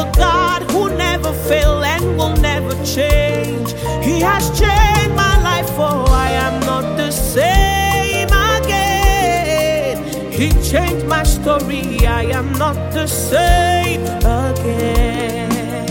a God who never fail and will never change. He has changed my life, for I am not the same again. He changed my story, I am not the same again.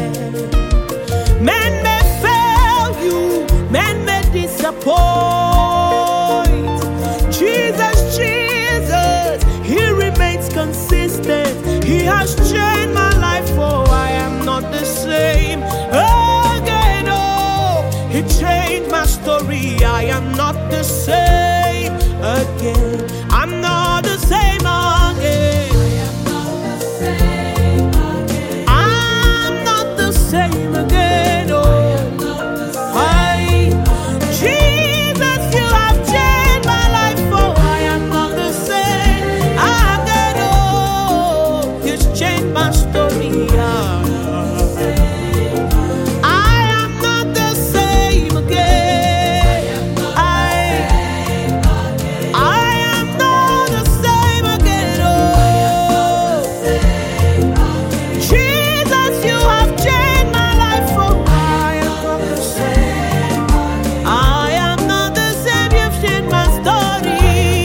Men may fail you, men may disappoint. Jesus, Jesus, He remains consistent. He has changed my life, for I am not the same again. Oh, He changed my story, I am not the same again. I'm not the same again. I'm not the same again. Oh, Jesus, you have changed my life, for I am not the same again. Oh, He's changed my story. I am not the same again. I am not the same again. Oh, Jesus, you have changed my life, for I am not the same. I am not the same. You've changed my story.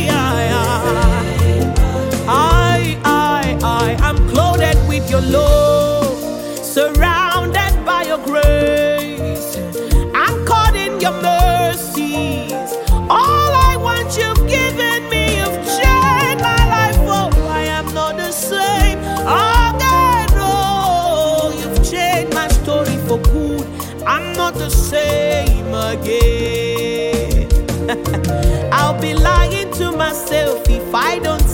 I'm clothed with your love, surrounded by your grace. I'm caught in your mercies. All I want, you've given me. You've changed my life. Oh, I am not the same again. Oh, you've changed my story for good. I'm not the same again. I'll be lying to myself if I don't